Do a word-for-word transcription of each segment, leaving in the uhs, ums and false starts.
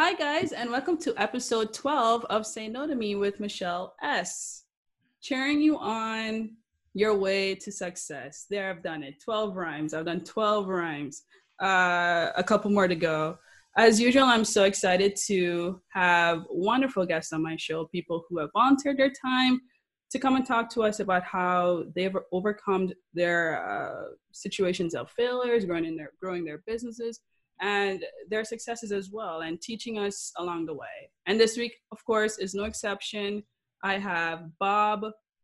Hi, guys, and welcome to episode twelve of Say No to Me with Michelle S. Cheering you on your way to success. There, I've done it. twelve rhymes. I've done twelve rhymes. Uh, a couple more to go. As usual, I'm so excited to have wonderful guests on my show, people who have volunteered their time to come and talk to us about how they've overcome their uh, situations of failures, growing in their growing their businesses, and their successes as well, and teaching us along the way. And this week, of course, is no exception. I have Bob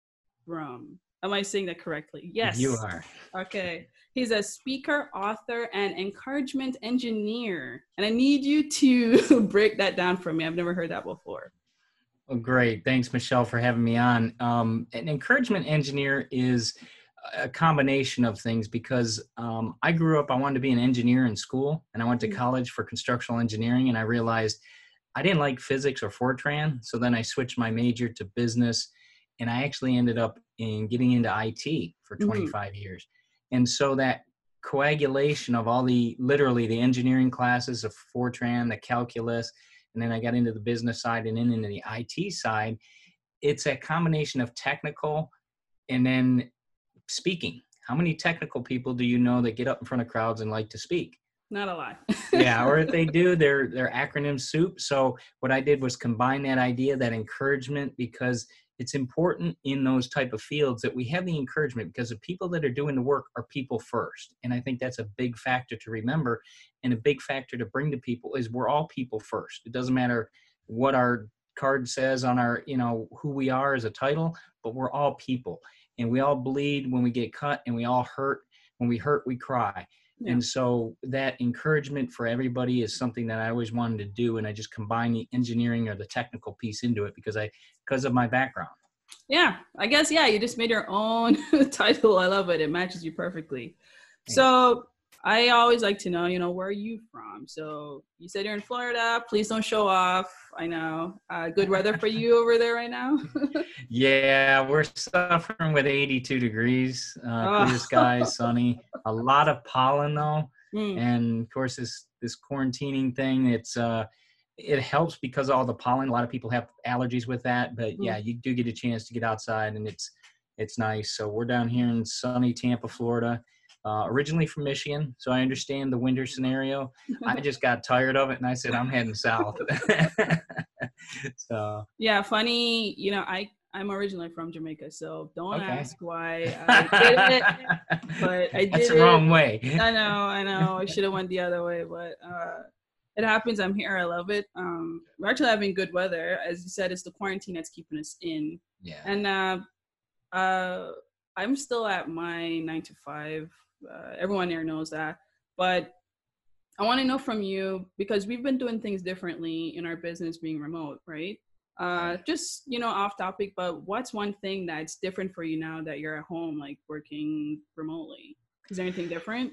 Brum. Am I saying that correctly? You Yes. are. Okay. He's a speaker, author, and encouragement engineer. And I need you to break that down for me. I've never heard that before. Well, great. Thanks, Michelle, for having me on. Um, an encouragement engineer is a combination of things because um, I grew up, I wanted to be an engineer in school, and I went to college for constructional engineering, and I realized I didn't like physics or Fortran. So then I switched my major to business, and I actually ended up in getting into I T for twenty-five mm-hmm. years. And so that coagulation of all the, literally the engineering classes of Fortran, the calculus, and then I got into the business side and then into the I T side. It's a combination of technical and then speaking. How many technical people do you know that get up in front of crowds and like to speak? Not a lot. Yeah, or if they do, they're, they're acronym soup. So what I did was combine that idea, that encouragement, because it's important in those type of fields that we have the encouragement, because the people that are doing the work are people first. And I think that's a big factor to remember, and a big factor to bring to people is we're all people first. It doesn't matter what our card says on our, you know, who we are as a title, but we're all people. And we all bleed when we get cut, and we all hurt. When we hurt, we cry. Yeah. And so that encouragement for everybody is something that I always wanted to do. And I just combine the engineering or the technical piece into it because I, because of my background. Yeah, I guess, yeah, you just made your own title. I love it. It matches you perfectly. Thanks. So I always like to know, you know, where are you from? So you said you're in Florida. Please don't show off. I know. Uh, good weather for you over there right now? Yeah, we're suffering with eighty-two degrees, uh, oh. clear skies, sunny. A lot of pollen, though. Mm. And, of course, this this quarantining thing, it's uh, it helps because of all the pollen. A lot of people have allergies with that. But, yeah, you do get a chance to get outside, and it's it's nice. So we're down here in sunny Tampa, Florida. Uh, originally from Michigan, so I understand the winter scenario. I just got tired of it, and I said, I'm heading south. So yeah, funny, you know, I, I'm originally from Jamaica, so don't okay. ask why I did it, but I did That's the it. wrong way. I know, I know. I should have went the other way, but uh, it happens. I'm here. I love it. Um, we're actually having good weather. As you said, it's the quarantine that's keeping us in. Yeah. And uh, uh, I'm still at my nine to five. Uh, everyone there knows that, but I want to know from you, because we've been doing things differently in our business being remote, right? Uh, just, you know, off topic, but what's one thing that's different for you now that you're at home, like working remotely? Is there anything different?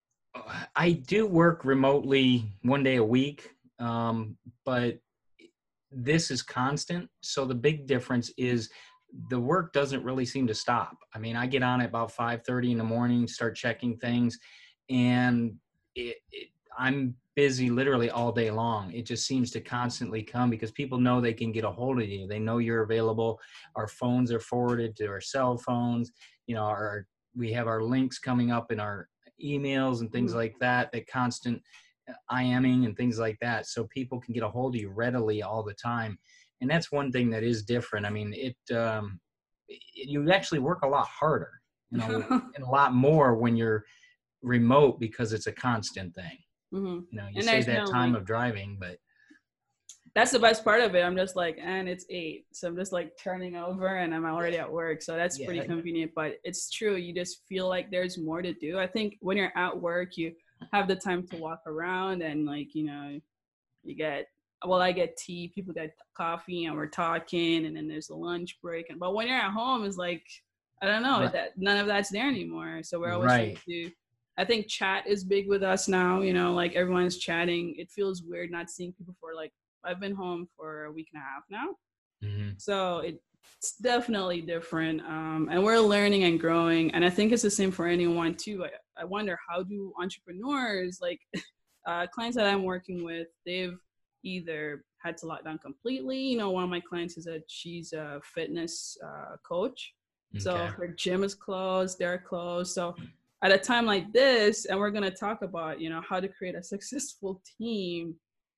I do work remotely one day a week, um, but this is constant. So the big difference is the work doesn't really seem to stop. I mean, I get on at about five thirty in the morning, start checking things, and it, it, I'm busy literally all day long. It just seems to constantly come because people know they can get a hold of you. They know you're available. Our phones are forwarded to our cell phones. You know, our, we have our links coming up in our emails and things like that, that constant IMing and things like that. So people can get a hold of you readily all the time. And that's one thing that is different. I mean, it, um, it you actually work a lot harder, you know, and a lot more when you're remote because it's a constant thing. Mm-hmm. You know, you and save that no, time like, of driving, but that's the best part of it. I'm just like, and it's eight, so I'm just like turning over, and I'm already at work, so that's yeah, pretty convenient. But it's true, you just feel like there's more to do. I think when you're at work, you have the time to walk around, and like, you know, you get. Well, I get tea, people get coffee, and we're talking, and then there's a lunch break. And but when you're at home, it's like, I don't know, right. that none of that's there anymore. So we're always right. trying to, I think chat is big with us now, you know, like everyone's chatting. It feels weird not seeing people for like, I've been home for a week and a half now. Mm-hmm. So it's definitely different. Um, and we're learning and growing. And I think it's the same for anyone too. I, I wonder, how do entrepreneurs, like uh, clients that I'm working with, they've either had to lock down completely. You know, one of my clients is a she's a fitness uh, coach, so Okay. her gym is closed, they're closed. So at a time like this, and we're gonna talk about, you know, how to create a successful team.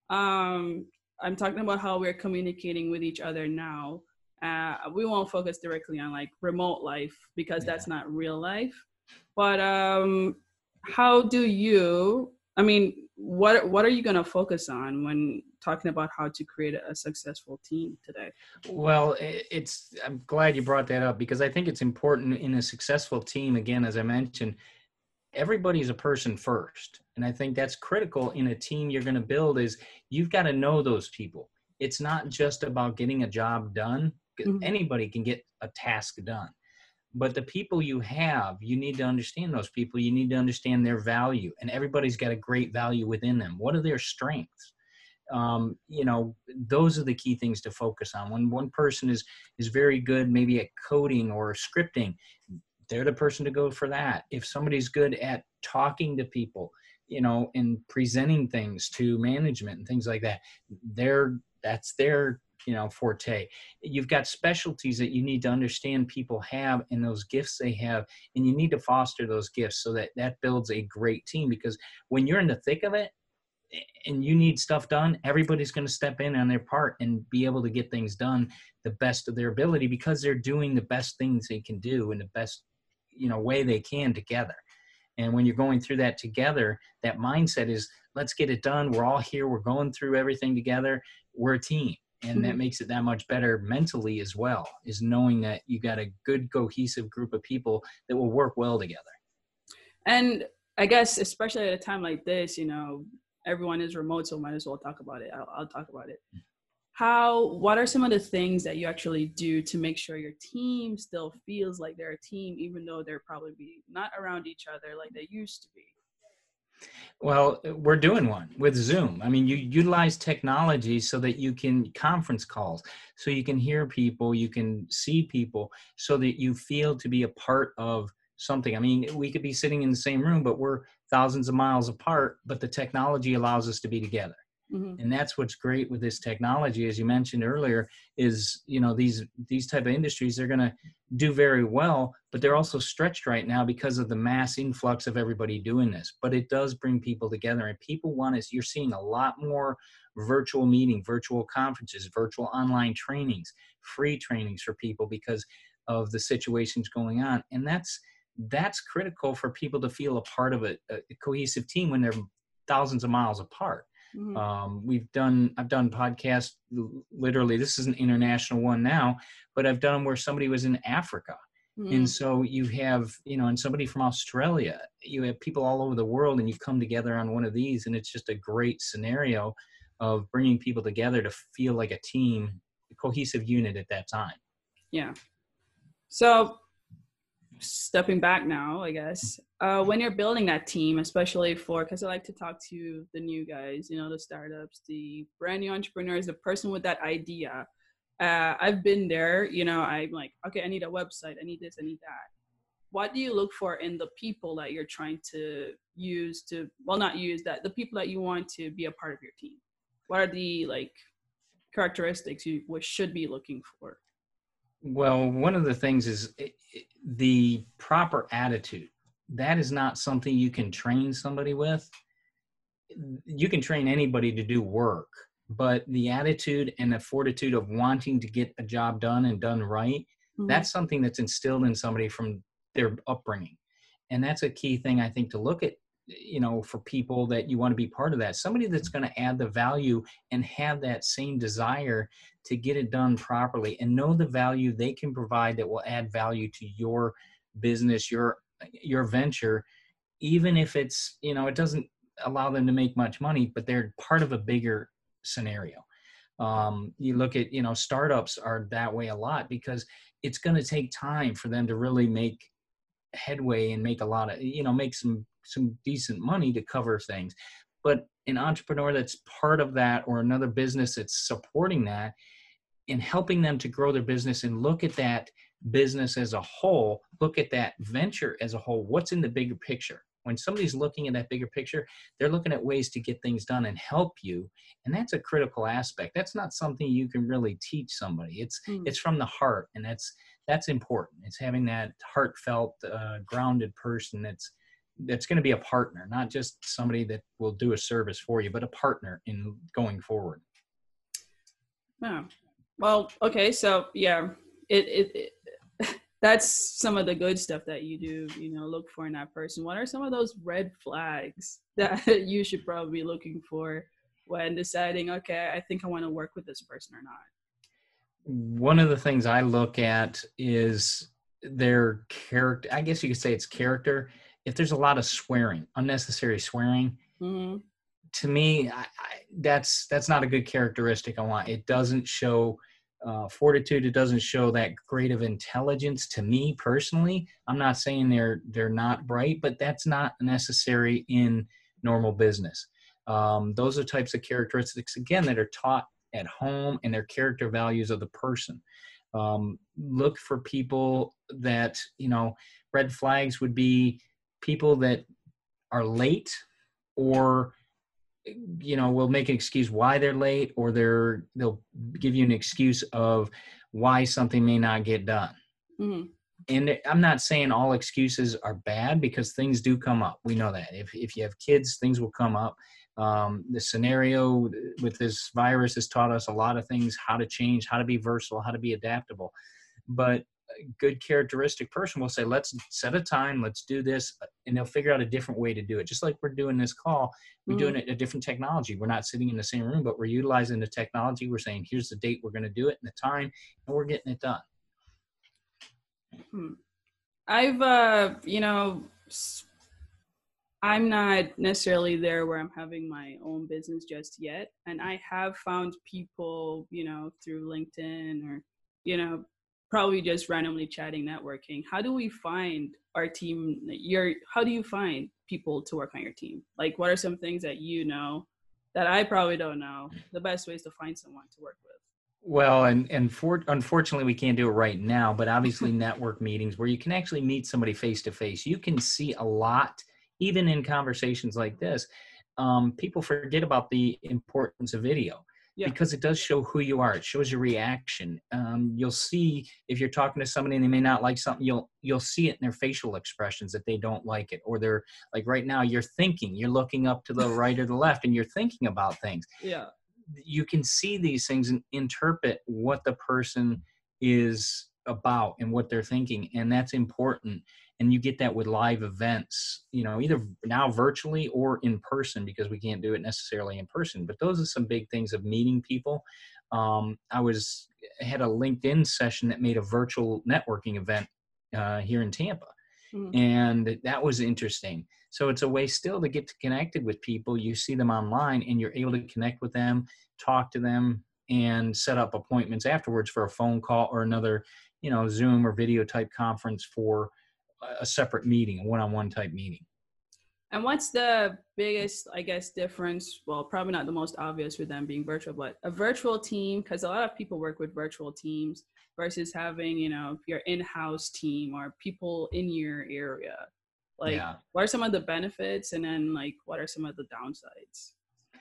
Um, I'm talking about how we're communicating with each other now. Uh, we won't focus directly on like remote life because Yeah. that's not real life. But um, how do you? I mean, what what are you gonna focus on when talking about how to create a successful team today? Well, it's, I'm glad you brought that up because I think it's important in a successful team. Again, as I mentioned, everybody's a person first. And I think that's critical in a team you're going to build is you've got to know those people. It's not just about getting a job done. Mm-hmm. Anybody can get a task done. But the people you have, you need to understand those people. You need to understand their value. And everybody's got a great value within them. What are their strengths? Um, you know, those are the key things to focus on. When one person is is very good, maybe at coding or scripting, they're the person to go for that. If somebody's good at talking to people, you know, and presenting things to management and things like that, they're that's their, you know, forte. You've got specialties that you need to understand people have and those gifts they have, and you need to foster those gifts so that that builds a great team. Because when you're in the thick of it, and you need stuff done, everybody's going to step in on their part and be able to get things done the best of their ability because they're doing the best things they can do in the best, you know, way they can together. And when you're going through that together, that mindset is, let's get it done. We're all here. We're going through everything together. We're a team. And Mm-hmm. that makes it that much better mentally as well, is knowing that you got a good cohesive group of people that will work well together. And I guess, especially at a time like this, you know, everyone is remote, so might as well talk about it. I'll, I'll talk about it. How, what are some of the things that you actually do to make sure your team still feels like they're a team, even though they're probably be not around each other like they used to be? Well, we're doing one with Zoom. I mean, you utilize technology so that you can conference calls, so you can hear people, you can see people, so that you feel to be a part of something. I mean, we could be sitting in the same room, but we're thousands of miles apart, but the technology allows us to be together. Mm-hmm. And that's what's great with this technology, as you mentioned earlier, is, you know, these these type of industries, they're going to do very well, but they're also stretched right now because of the mass influx of everybody doing this. But it does bring people together, and people want us. You're seeing a lot more virtual meeting, virtual conferences, virtual online trainings, free trainings for people because of the situations going on. And that's that's critical for people to feel a part of a, a cohesive team when they're thousands of miles apart. Mm-hmm. Um, we've done, I've done podcasts, literally, this is an international one now, but I've done them where somebody was in Africa. Mm-hmm. And so you have, you know, and somebody from Australia, you have people all over the world, and you come together on one of these, and it's just a great scenario of bringing people together to feel like a team, a cohesive unit at that time. Yeah. So stepping back now, I guess, uh, when you're building that team, especially for, because I like to talk to the new guys, you know, the startups, the brand new entrepreneurs, the person with that idea. Uh, I've been there, you know, I'm like, okay, I need a website. I need this, I need that. What do you look for in the people that you're trying to use to, well, not use that, the people that you want to be a part of your team? What are the like characteristics you should be looking for? Well, one of the things is the proper attitude. That is not something you can train somebody with. You can train anybody to do work, but the attitude and the fortitude of wanting to get a job done and done right, mm-hmm. that's something that's instilled in somebody from their upbringing. And that's a key thing, I think, to look at, you know, for people that you want to be part of that. Somebody that's going to add the value and have that same desire to get it done properly and know the value they can provide that will add value to your business, your your venture, even if it's, you know, it doesn't allow them to make much money, but they're part of a bigger scenario. Um, you look at, you know, startups are that way a lot because it's going to take time for them to really make headway and make a lot of, you know, make some some decent money to cover things. But an entrepreneur that's part of that, or another business that's supporting that and helping them to grow their business and look at that business as a whole, look at that venture as a whole, what's in the bigger picture? When somebody's looking at that bigger picture, they're looking at ways to get things done and help you. And that's a critical aspect. That's not something you can really teach somebody. It's Mm. it's from the heart, and that's that's important. It's having that heartfelt, uh, grounded person that's that's going to be a partner, not just somebody that will do a service for you, but a partner in going forward. Yeah. Well, okay. So yeah, it, it, it that's some of the good stuff that you do, you know, look for in that person. What are some of those red flags that you should probably be looking for when deciding, okay, I think I want to work with this person or not? One of the things I look at is their character. I guess you could say it's character. If there's a lot of swearing, unnecessary swearing, Mm-hmm. to me, I, I, that's that's not a good characteristic I want. It doesn't show uh, fortitude. It doesn't show that great of intelligence to me personally. I'm not saying they're they're not bright, but that's not necessary in normal business. Um, those are types of characteristics, again, that are taught at home, and their character values of the person. Um, look for people that, you know, red flags would be people that are late, or you know, will make an excuse why they're late, or they're they'll give you an excuse of why something may not get done. Mm-hmm. And I'm not saying all excuses are bad, because things do come up. We know that if if you have kids, things will come up. Um, the scenario with this virus has taught us a lot of things: how to change, how to be versatile, how to be adaptable. But a good characteristic person will say, let's set a time, let's do this, and they'll figure out a different way to do it. Just like we're doing this call, we're Mm-hmm. doing it in a different technology. We're not sitting in the same room, but we're utilizing the technology. We're saying, here's the date we're going to do it and the time, and we're getting it done. Hmm. I've, uh, you know, I'm not necessarily there where I'm having my own business just yet. And I have found people, you know, through LinkedIn or, you know, probably just randomly chatting, networking. How do we find our team? Your, how do you find people to work on your team? Like, what are some things that you know that I probably don't know? The best ways to find someone to work with? Well, and and for, unfortunately, we can't do it right now, but obviously network meetings where you can actually meet somebody face to face. You can see a lot, even in conversations like this. Um, people forget about the importance of video, Yeah. because it does show who you are. It shows your reaction. Um, you'll see if you're talking to somebody and they may not like something, you'll you'll see it in their facial expressions that they don't like it, or they're like, right now you're thinking, you're looking up to the right or the left, and you're thinking about things. Yeah. You can see these things and interpret what the person is about and what they're thinking. And that's important. And you get that with live events, you know, either now virtually or in person, because we can't do it necessarily in person. But those are some big things of meeting people. Um, I was had a LinkedIn session that made a virtual networking event uh, here in Tampa. Mm-hmm. And that was interesting. So it's a way still to get connected with people. You see them online and you're able to connect with them, talk to them, and set up appointments afterwards for a phone call or another, you know, Zoom or video type conference for a separate meeting, a one-on-one type meeting. And what's the biggest, I guess, difference? Well, probably not the most obvious with them being virtual, but a virtual team, because a lot of people work with virtual teams versus having, you know, your in-house team or people in your area. Like, yeah. What are some of the benefits, and then like, what are some of the downsides?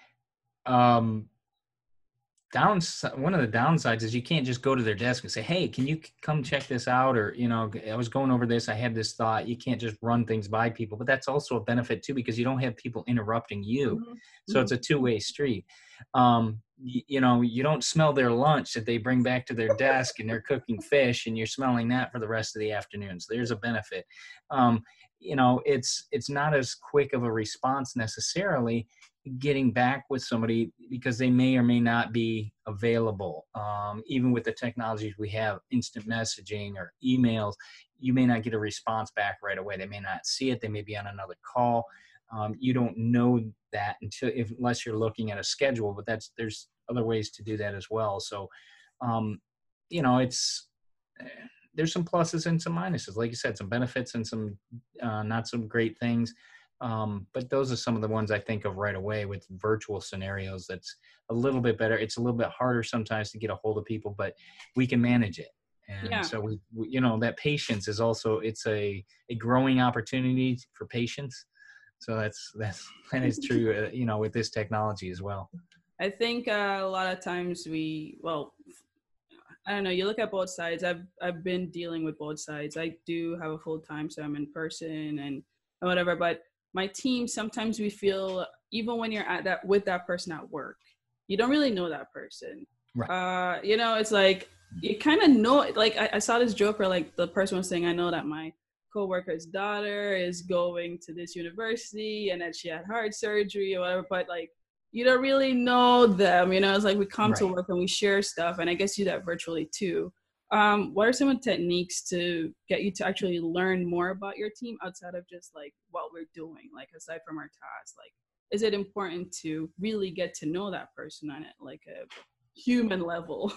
Um, downs one of the downsides is you can't just go to their desk and say, hey, can you come check this out? Or, you know, I was going over this, I had this thought. You can't just run things by people, but that's also a benefit too, because you don't have people interrupting you. Mm-hmm. So mm-hmm. It's a two-way street. Um, you, you know, you don't smell their lunch that they bring back to their desk and they're cooking fish and you're smelling that for the rest of the afternoon. So there's a benefit. Um, you know, it's, it's not as quick of a response necessarily getting back with somebody, because they may or may not be available. Um, even with the technologies we have, instant messaging or emails, you may not get a response back right away. They may not see it. They may be on another call. Um, you don't know that until, if, unless you're looking at a schedule, but that's, there's other ways to do that as well. So, um, you know, it's, there's some pluses and some minuses. Like you said, some benefits and some uh, not some great things. Um, but those are some of the ones I think of right away with virtual scenarios. That's a little bit better. It's a little bit harder sometimes to get a hold of people, but we can manage it. And yeah. so we, we, you know, that patience is also, it's a, a growing opportunity for patience. So that's, that's, that is true, uh, you know, with this technology as well. I think uh, a lot of times we, well, I don't know, you look at both sides. I've I've been dealing with both sides. I do have a full time, so I'm in person and whatever, but my team, sometimes we feel, even when you're at that with that person at work, you don't really know that person. Right. Uh, you know, it's like you kind of know, like I, I saw this joke where like the person was saying, I know that my coworker's daughter is going to this university and that she had heart surgery or whatever, but like you don't really know them, you know. It's like we come right. to work and we share stuff, and I guess you do that virtually too. Um, what are some of the techniques to get you to actually learn more about your team outside of just like what we're doing, like aside from our tasks? Like, is it important to really get to know that person on it, like a human level?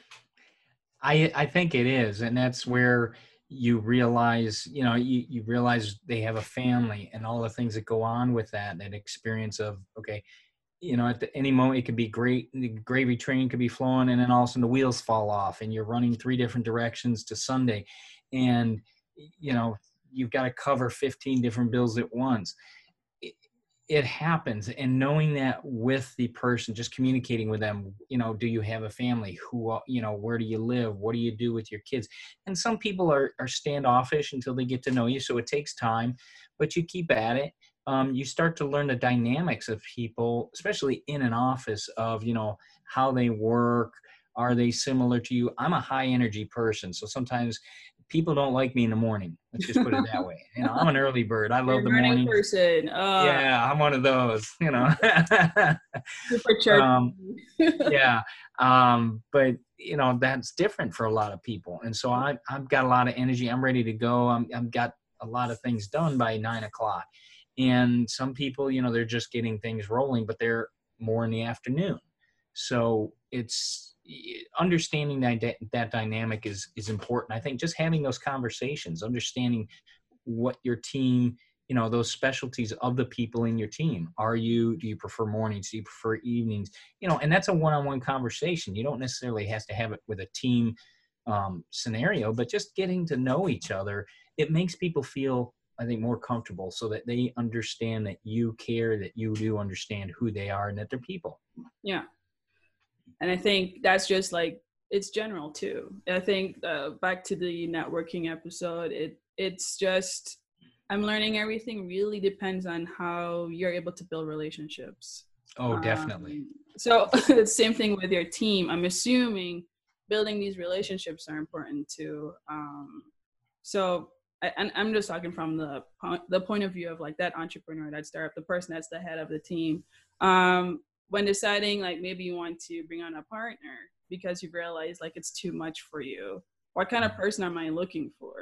I I think it is, and that's where you realize, you know, you, you realize they have a family and all the things that go on with that, that experience of, okay, you know, at the, any moment it could be great, the gravy train could be flowing, and then all of a sudden the wheels fall off and you're running three different directions to Sunday, and you know you've got to cover fifteen different bills at once. It, it happens, and knowing that with the person, just communicating with them, you know, do you have a family? Who, you know, where do you live? What do you do with your kids? And some people are are standoffish until they get to know you, so it takes time, but you keep at it. Um, you start to learn the dynamics of people, especially in an office, of, you know, how they work. Are they similar to you? I'm a high energy person, so sometimes people don't like me in the morning. Let's just put it that way. You know, I'm an early bird. I love the morning person. Uh, yeah, I'm one of those, you know. Super church. um, yeah. Um, but you know, that's different for a lot of people. And so I, I've got a lot of energy. I'm ready to go. I'm, I've got a lot of things done by nine o'clock. And some people, you know, they're just getting things rolling, but they're more in the afternoon. So it's understanding that that dynamic is is important. I think just having those conversations, understanding what your team, you know, those specialties of the people in your team. Are you, do you prefer mornings? Do you prefer evenings? You know, and that's a one-on-one conversation. You don't necessarily have to have it with a team um, scenario, but just getting to know each other, it makes people feel, I think, more comfortable, so that they understand that you care, that you do understand who they are, and that they're people. Yeah. And I think that's just like, it's general too. I think uh, back to the networking episode, it it's just, I'm learning everything really depends on how you're able to build relationships. Oh, definitely. Um, so same thing with your team. I'm assuming building these relationships are important too. Um, so I, and I'm just talking from the the point of view of like that entrepreneur, that startup, the person that's the head of the team. Um, when deciding like maybe you want to bring on a partner because you've realized like it's too much for you, what kind of person am I looking for?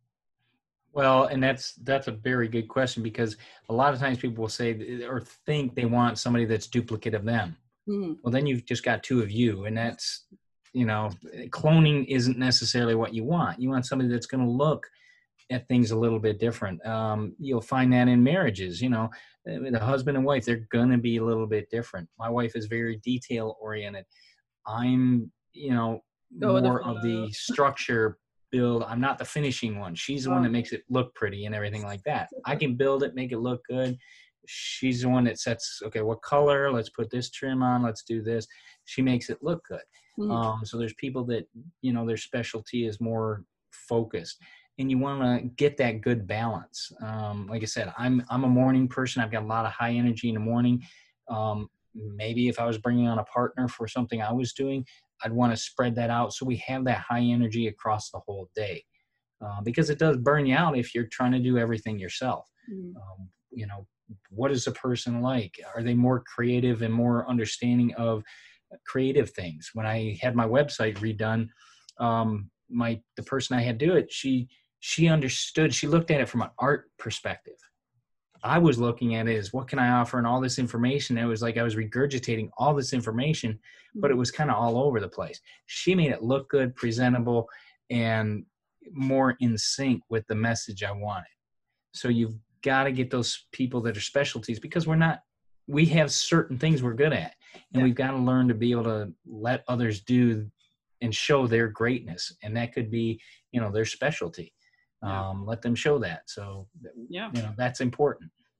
Well, and that's that's a very good question, because a lot of times people will say or think they want somebody that's duplicate of them. Mm-hmm. Well, then you've just got two of you, and that's, you know, cloning isn't necessarily what you want. You want somebody that's going to look at things a little bit different. Um, you'll find that in marriages, you know, the husband and wife, they're going to be a little bit different. My wife is very detail oriented. I'm, you know, Go more the of the structure build. I'm not the finishing one. She's the oh. one that makes it look pretty and everything like that. I can build it, make it look good. She's the one that sets, okay, what color? Let's put this trim on. Let's do this. She makes it look good. Mm-hmm. Um, so there's people that, you know, their specialty is more focused. And you want to get that good balance. Um, like I said, I'm I'm a morning person. I've got a lot of high energy in the morning. Um, maybe if I was bringing on a partner for something I was doing, I'd want to spread that out so we have that high energy across the whole day. Uh, because it does burn you out if you're trying to do everything yourself. Mm-hmm. Um, you know, what is a person like? Are they more creative and more understanding of creative things? When I had my website redone, um, my the person I had do it, she she understood. She looked at it from an art perspective. I was looking at it as, what can I offer, and all this information. It was like I was regurgitating all this information, but it was kind of all over the place. She made it look good, presentable, and more in sync with the message I wanted. So you've got to get those people that are specialties, because we're not, we have certain things we're good at, and yeah. we've got to learn to be able to let others do and show their greatness. And that could be, you know, their specialty. Yeah. Um, let them show that. So, yeah, you know, that's important.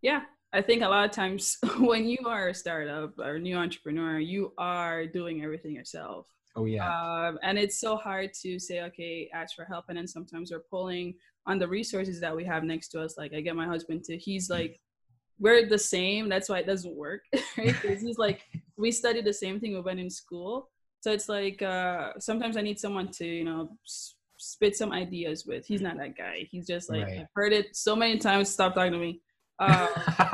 Yeah, I think a lot of times when you are a startup or a new entrepreneur, you are doing everything yourself. Oh yeah. Um, and it's so hard to say, okay, ask for help. And then sometimes we're pulling on the resources that we have next to us. Like I get my husband to, he's like, we're the same. That's why it doesn't work, right? Because he's like, we studied the same thing. We went in school. So it's like, uh, sometimes I need someone to, you know, s- spit some ideas with. He's not that guy. He's just like, Right. I've heard it so many times. Stop talking to me. Um,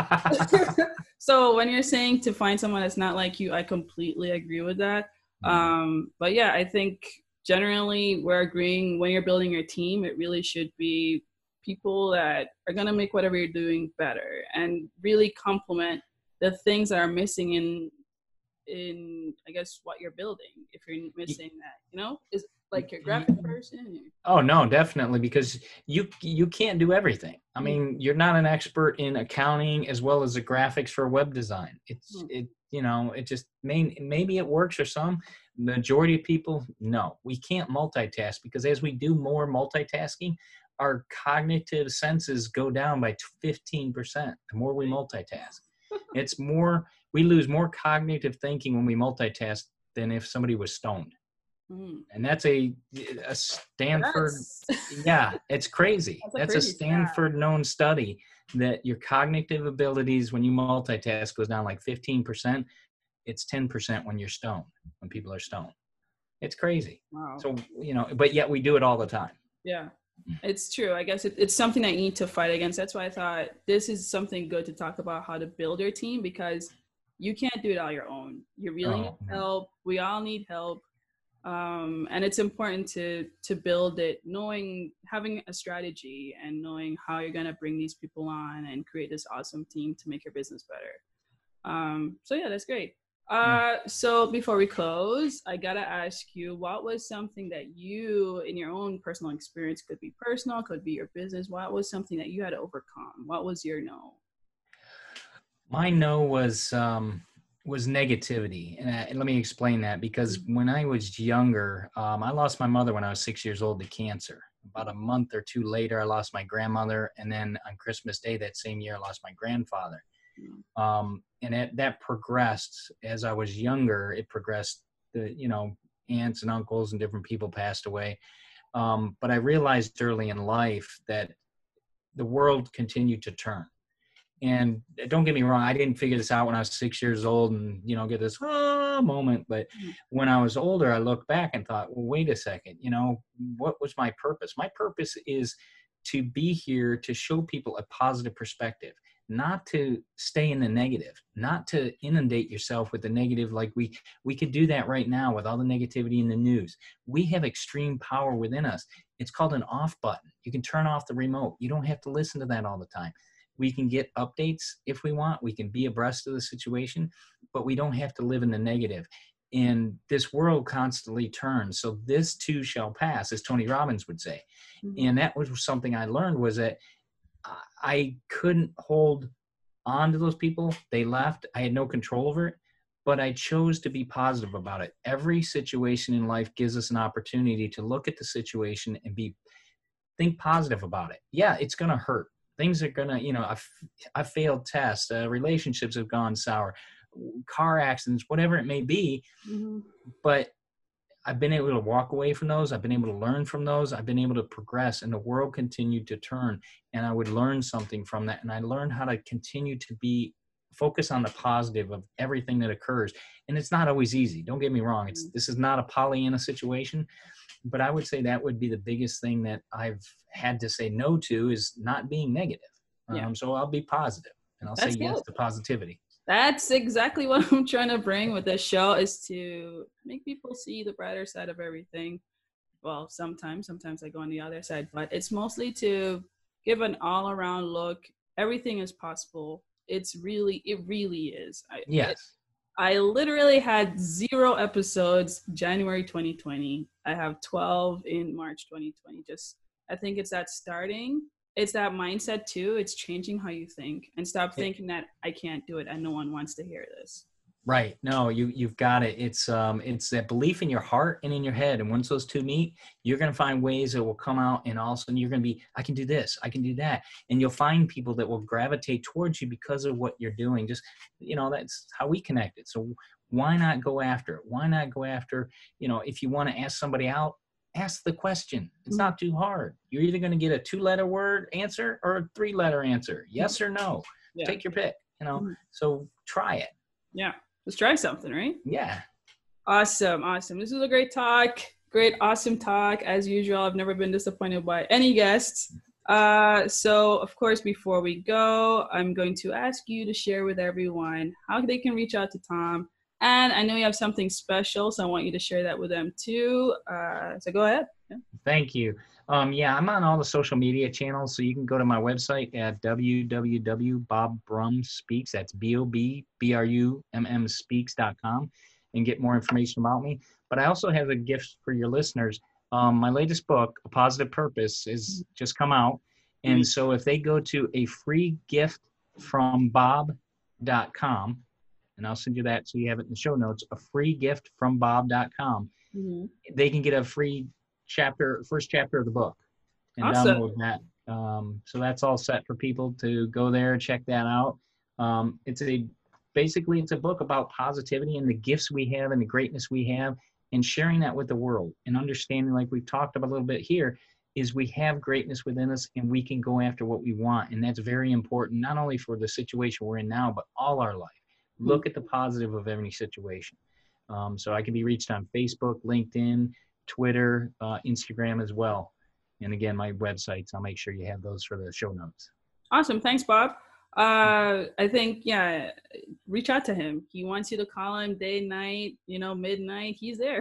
so when you're saying to find someone that's not like you, I completely agree with that. Um, but yeah, I think generally we're agreeing when you're building your team, it really should be people that are going to make whatever you're doing better and really complement the things that are missing in in I guess what you're building. If you're missing that, you know, is like your graphic person. Oh no, definitely, because you you can't do everything. I Mm-hmm. mean, you're not an expert in accounting as well as the graphics for web design. It's it you know it just may maybe it works for some. Majority of people, no, we can't multitask because as we do more multitasking, our cognitive senses go down by fifteen percent. The more we multitask, it's more we lose more cognitive thinking when we multitask than if somebody was stoned. Mm-hmm. And that's a a Stanford. That's Yeah, it's crazy. that's a That's a crazy stat. Stanford known study that your cognitive abilities when you multitask goes down like fifteen percent. It's ten percent when you're stoned, when people are stoned. It's crazy. Wow. So, you know, but yet we do it all the time. Yeah, it's true. I guess it, it's something that you need to fight against. That's why I thought this is something good to talk about how to build your team, because you can't do it all your own. You really need Oh, no. help. We all need help. Um, and it's important to to build it, knowing, having a strategy and knowing how you're going to bring these people on and create this awesome team to make your business better. Um, so yeah, that's great. Uh, so before we close, I gotta ask you, what was something that you, in your own personal experience, could be personal, could be your business, what was something that you had to overcome? What was your no? My no was um, was negativity, and, I, and let me explain that because when I was younger, um, I lost my mother when I was six years old to cancer. About a month or two later, I lost my grandmother, and then on Christmas Day that same year, I lost my grandfather. Um, and it, that progressed as I was younger. It progressed. The you know aunts and uncles and different people passed away. Um, but I realized early in life that the world continued to turn. And don't get me wrong, I didn't figure this out when I was six years old and, you know, get this ah moment. But when I was older, I looked back and thought, well, wait a second, you know, what was my purpose? My purpose is to be here to show people a positive perspective, not to stay in the negative, not to inundate yourself with the negative. Like we, we could do that right now with all the negativity in the news. We have extreme power within us. It's called an off button. You can turn off the remote. You don't have to listen to that all the time. We can get updates if we want. We can be abreast of the situation, but we don't have to live in the negative. And this world constantly turns. So this too shall pass, as Tony Robbins would say. Mm-hmm. And that was something I learned, was that I couldn't hold on to those people. They left. I had no control over it, but I chose to be positive about it. Every situation in life gives us an opportunity to look at the situation and be think positive about it. Yeah, it's going to hurt. Things are going to, you know, I've, I've failed tests, uh, relationships have gone sour, car accidents, whatever it may be. Mm-hmm. But I've been able to walk away from those. I've been able to learn from those. I've been able to progress, and the world continued to turn, and I would learn something from that. And I learned how to continue to be focus on the positive of everything that occurs. And it's not always easy. Don't get me wrong. It's, this is not a Pollyanna situation. But I would say that would be the biggest thing that I've had to say no to, is not being negative. Yeah. Um, so I'll be positive, and I'll That's say good. Yes to positivity. That's exactly what I'm trying to bring with this show, is to make people see the brighter side of everything. Well, sometimes, sometimes I go on the other side, but it's mostly to give an all around look. Everything is possible. It's really, it really is. I, yes. It, I literally had zero episodes January twenty twenty. I have twelve in March twenty twenty. Just, I think it's that starting. It's that mindset too. It's changing how you think, and stop thinking that I can't do it and no one wants to hear this. Right. No, you, you've got it. It's, um, it's that belief in your heart and in your head. And once those two meet, you're going to find ways that will come out, and all of a sudden you're going to be, I can do this, I can do that. And you'll find people that will gravitate towards you because of what you're doing. Just, you know, that's how we connected. So why not go after it? Why not go after, you know, if you want to ask somebody out, ask the question. It's mm-hmm. not too hard. You're either going to get a two letter word answer or a three letter answer. Yes or no. Yeah. Take your pick, you know, mm-hmm. so try it. Yeah. Let's try something, right? Yeah. Awesome. Awesome. This is a great talk. Great, awesome talk. As usual, I've never been disappointed by any guests. Uh, so, of course, before we go, I'm going to ask you to share with everyone how they can reach out to Tom. And I know you have something special, so I want you to share that with them too. Uh, so go ahead. Yeah. Thank you. Um, yeah, I'm on all the social media channels, so you can go to my website at w w w dot bob brum speaks. That's B O B B R U M M speaks dot com, and get more information about me. But I also have a gift for your listeners. Um, my latest book, A Positive Purpose, is just come out. And so if they go to a free gift from bob dot com, and I'll send you that so you have it in the show notes, a free gift from bob dot com, mm-hmm. they can get a free chapter, first chapter of the book, and awesome. Download that. Um, so that's all set for people to go there, check that out. Um, it's a, basically it's a book about positivity and the gifts we have and the greatness we have, and sharing that with the world, and understanding, like we've talked about a little bit here, is we have greatness within us and we can go after what we want. And that's very important, not only for the situation we're in now, but all our life. Look at the positive of every situation. Um, so I can be reached on Facebook, LinkedIn, Twitter, uh, Instagram as well. And again, my websites, I'll make sure you have those for the show notes. Awesome. Thanks, Bob. Uh, I think, yeah, reach out to him. He wants you to call him day, night, you know, midnight. He's there.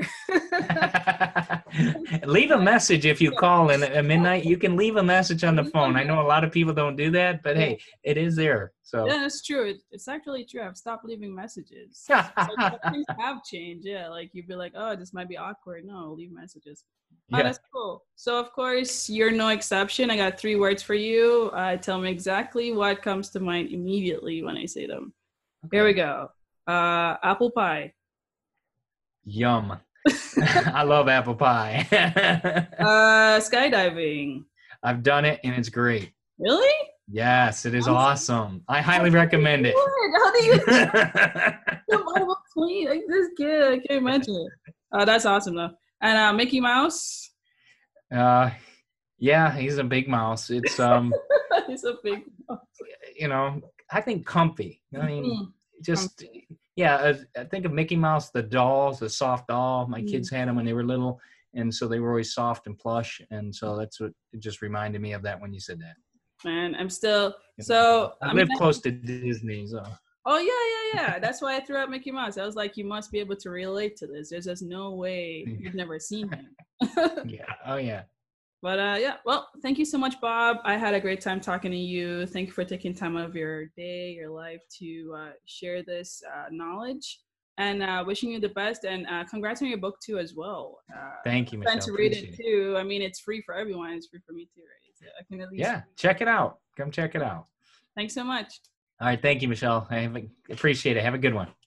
Leave a message if you call in at midnight. You can leave a message on the phone. I know a lot of people don't do that, but hey, it is there. So yeah, that's true. It, it's actually true. I've stopped leaving messages. So, like, things have changed. Yeah, like you'd be like, oh, this might be awkward. No, leave messages. Oh, yeah. That's cool. So, of course, you're no exception. I got three words for you. Uh, tell me exactly what comes to mind immediately when I say them. Okay. Here we go. Uh, apple pie. Yum. I love apple pie. uh, skydiving. I've done it, and it's great. Really? Yes, it is awesome. I highly recommend it. How do you tweet like this kid? I can't imagine it. Oh, that's awesome though. And uh, Mickey Mouse. Uh, yeah, he's a big mouse. It's um, he's a big mouse. You know, I think comfy. I mean, mm-hmm. just comfy. Yeah. I think of Mickey Mouse, the dolls, the soft doll. My mm-hmm. kids had them when they were little, and so they were always soft and plush. And so that's what it just reminded me of that when you said that. Man, I'm still so. I, I live mean, close to Disney, so. Oh yeah, yeah, yeah. That's why I threw out Mickey Mouse. I was like, you must be able to relate to this. There's just no way you've never seen him. Yeah. Oh yeah. But uh, yeah. Well, thank you so much, Bob. I had a great time talking to you. Thank you for taking time out of your day, your life, to uh, share this uh, knowledge. And uh, wishing you the best. And uh, congrats on your book too, as well. Uh, thank you, Michelle. Plan to read it too. I mean, it's free for everyone. It's free for me too, right? So I can at least. Yeah, check it out. Come check it out. Thanks so much. All right, thank you, Michelle. I have, appreciate it. Have a good one.